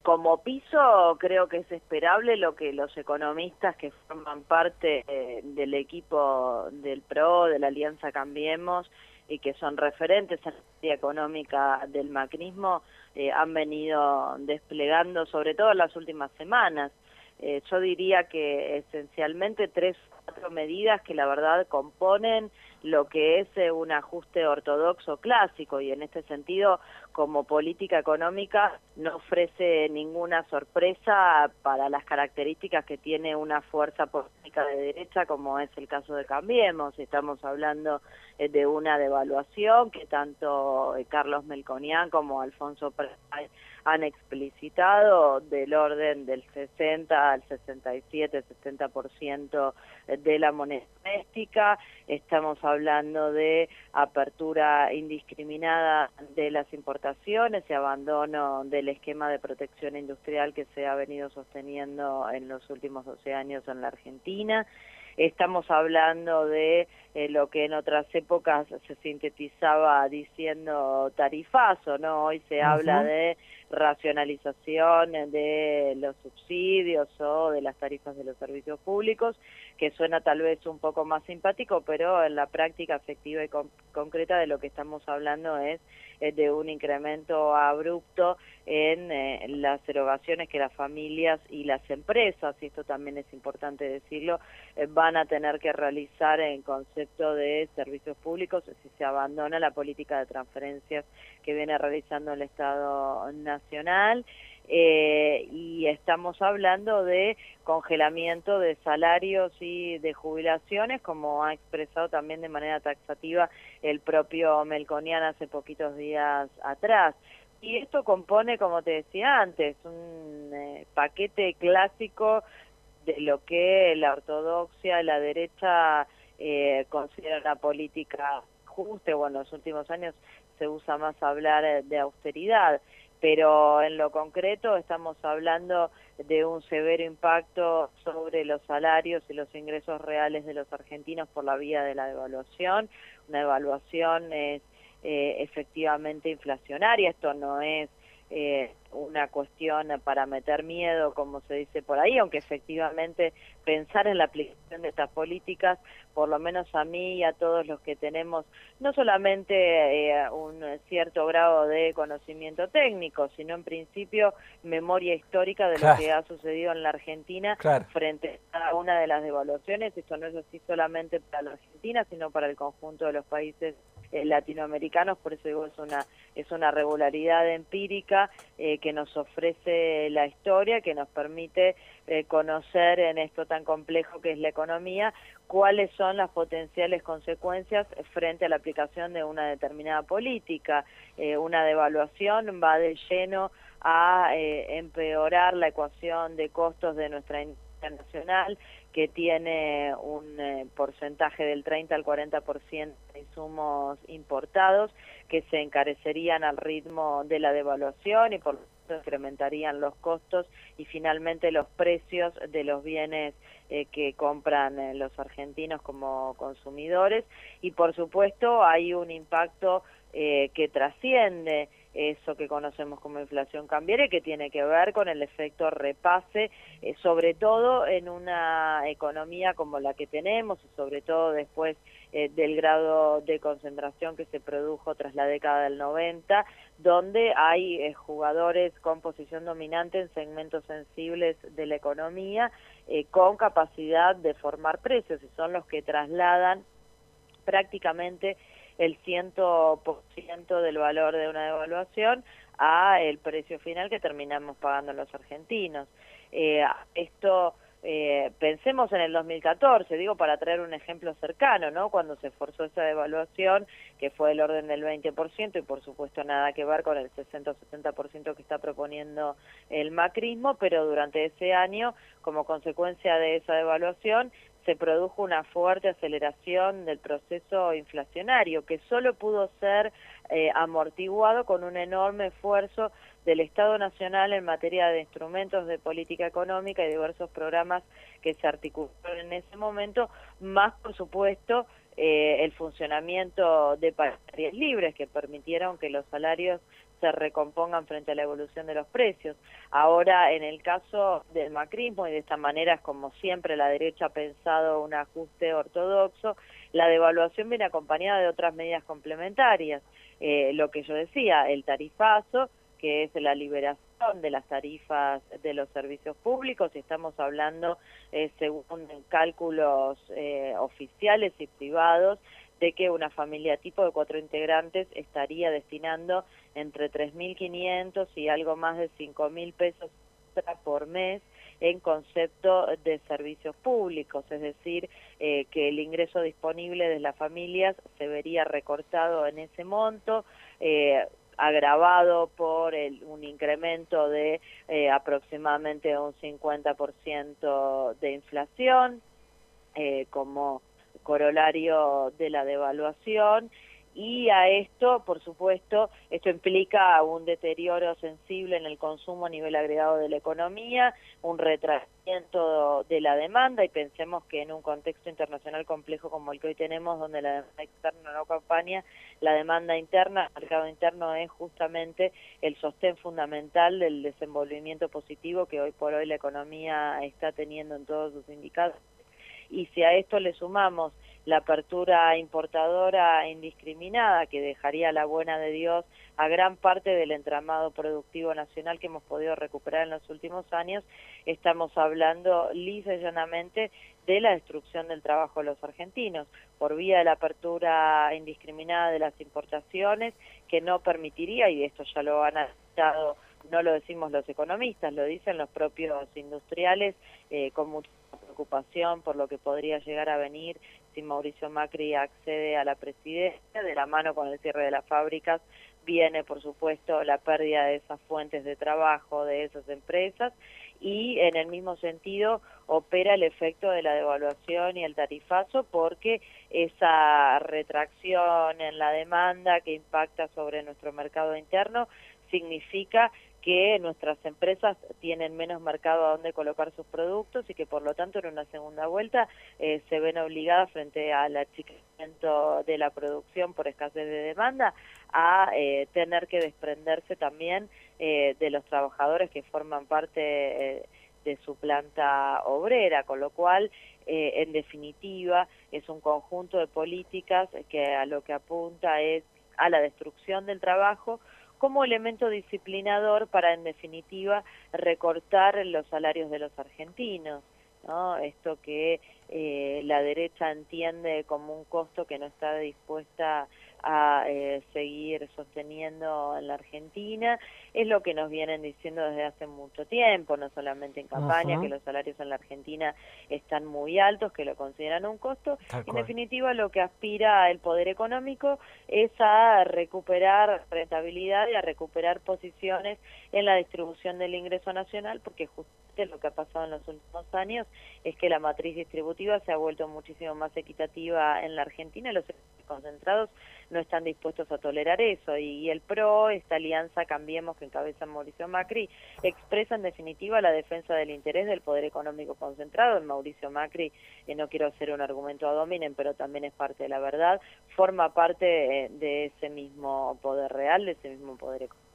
Como piso creo que es esperable lo que los economistas que forman parte del equipo del PRO, de la Alianza Cambiemos, y que son referentes en la materia económica del macrismo, han venido desplegando, sobre todo en las últimas semanas. Yo diría que esencialmente 3 o 4 medidas que la verdad componen lo que es un ajuste ortodoxo clásico, y en este sentido, como política económica, no ofrece ninguna sorpresa para las características que tiene una fuerza política de derecha, como es el caso de Cambiemos. Estamos hablando de una devaluación que tanto Carlos Melconian como Alfonso Prat han explicitado, del orden del 60 al 67, 70% de la moneda doméstica. Estamos hablando de apertura indiscriminada de las importaciones y abandono del esquema de protección industrial que se ha venido sosteniendo en los últimos 12 años en la Argentina. Estamos hablando de lo que en otras épocas se sintetizaba diciendo tarifazo, ¿no? Hoy se habla de racionalización de los subsidios o de las tarifas de los servicios públicos, que suena tal vez un poco más simpático, pero en la práctica efectiva y concreta de lo que estamos hablando es de un incremento abrupto en las erogaciones que las familias y las empresas, y esto también es importante decirlo, van a tener que realizar en concepto de servicios públicos si se abandona la política de transferencias que viene realizando el Estado Nacional. Y estamos hablando de congelamiento de salarios y de jubilaciones, como ha expresado también de manera taxativa el propio Melconian hace poquitos días atrás. Y esto compone, como te decía antes, un paquete clásico de lo que la ortodoxia, la derecha, considera una política justa. Bueno, en los últimos años se usa más hablar de austeridad, pero en lo concreto estamos hablando de un severo impacto sobre los salarios y los ingresos reales de los argentinos por la vía de la devaluación. Una devaluación es efectivamente inflacionaria, esto no es una cuestión para meter miedo, como se dice por ahí, aunque efectivamente pensar en la aplicación de estas políticas, por lo menos a mí y a todos los que tenemos no solamente un cierto grado de conocimiento técnico, sino en principio memoria histórica de lo que ha sucedido en la Argentina frente a cada una de las devaluaciones. Esto no es así solamente para la Argentina, sino para el conjunto de los países latinoamericanos. Por eso digo, es una regularidad empírica que nos ofrece la historia, que nos permite conocer en esto tan complejo que es la economía, cuáles son las potenciales consecuencias frente a la aplicación de una determinada política. Una devaluación va de lleno a empeorar la ecuación de costos de nuestra industria nacional, que tiene un porcentaje del 30 al 40% de insumos importados, que se encarecerían al ritmo de la devaluación y por lo tanto incrementarían los costos y finalmente los precios de los bienes que compran los argentinos como consumidores. Y por supuesto hay un impacto que trasciende eso que conocemos como inflación cambiaria, que tiene que ver con el efecto repase, sobre todo en una economía como la que tenemos, y sobre todo después del grado de concentración que se produjo tras la década del 90, donde hay jugadores con posición dominante en segmentos sensibles de la economía, con capacidad de formar precios, y son los que trasladan prácticamente el 100% del valor de una devaluación a el precio final que terminamos pagando los argentinos. Esto, pensemos en el 2014, digo, para traer un ejemplo cercano, ¿no? Cuando se forzó esa devaluación, que fue del orden del 20%, y por supuesto nada que ver con el 60 o 70% que está proponiendo el macrismo, pero durante ese año, como consecuencia de esa devaluación, se produjo una fuerte aceleración del proceso inflacionario, que solo pudo ser amortiguado con un enorme esfuerzo del Estado Nacional en materia de instrumentos de política económica y diversos programas que se articularon en ese momento, más por supuesto el funcionamiento de paritarias libres que permitieron que los salarios se recompongan frente a la evolución de los precios. Ahora, en el caso del macrismo, y de esta manera es como siempre la derecha ha pensado un ajuste ortodoxo, la devaluación viene acompañada de otras medidas complementarias. Lo que yo decía, el tarifazo, que es la liberación de las tarifas de los servicios públicos, y estamos hablando, según cálculos oficiales y privados, de que una familia tipo de 4 integrantes estaría destinando entre 3.500 y algo más de 5.000 pesos por mes en concepto de servicios públicos, es decir, que el ingreso disponible de las familias se vería recortado en ese monto, agravado por un incremento de aproximadamente un 50% de inflación, como corolario de la devaluación, y a esto, por supuesto, esto implica un deterioro sensible en el consumo a nivel agregado de la economía, un retrasamiento de la demanda, y pensemos que en un contexto internacional complejo como el que hoy tenemos, donde la demanda externa no acompaña, la demanda interna, el mercado interno es justamente el sostén fundamental del desenvolvimiento positivo que hoy por hoy la economía está teniendo en todos sus indicadores. Y si a esto le sumamos la apertura importadora indiscriminada, que dejaría la buena de Dios a gran parte del entramado productivo nacional que hemos podido recuperar en los últimos años, estamos hablando lisa y llanamente de la destrucción del trabajo de los argentinos, por vía de la apertura indiscriminada de las importaciones, que no permitiría, y esto ya lo han analizado, no lo decimos los economistas, lo dicen los propios industriales, con mucha preocupación por lo que podría llegar a venir si Mauricio Macri accede a la presidencia. De la mano con el cierre de las fábricas viene, por supuesto, la pérdida de esas fuentes de trabajo de esas empresas, y en el mismo sentido opera el efecto de la devaluación y el tarifazo, porque esa retracción en la demanda que impacta sobre nuestro mercado interno significa que nuestras empresas tienen menos mercado a donde colocar sus productos, y que por lo tanto en una segunda vuelta se ven obligadas, frente al achicamiento de la producción por escasez de demanda, a tener que desprenderse también de los trabajadores que forman parte de su planta obrera, con lo cual en definitiva es un conjunto de políticas que a lo que apunta es a la destrucción del trabajo como elemento disciplinador para, en definitiva, recortar los salarios de los argentinos, ¿no? Esto que la derecha entiende como un costo que no está dispuesta a seguir sosteniendo en la Argentina, es lo que nos vienen diciendo desde hace mucho tiempo, no solamente en campaña, que los salarios en la Argentina están muy altos, que lo consideran un costo. En definitiva, lo que aspira el poder económico es a recuperar rentabilidad y a recuperar posiciones en la distribución del ingreso nacional, porque justamente lo que ha pasado en los últimos años es que la matriz distributiva se ha vuelto muchísimo más equitativa en la Argentina, los concentrados no están dispuestos a tolerar eso, y el PRO, esta alianza Cambiemos que encabeza Mauricio Macri, expresa en definitiva la defensa del interés del poder económico concentrado. En Mauricio Macri, no quiero hacer un argumento ad hominem, pero también es parte de la verdad, forma parte de ese mismo poder real, de ese mismo poder económico.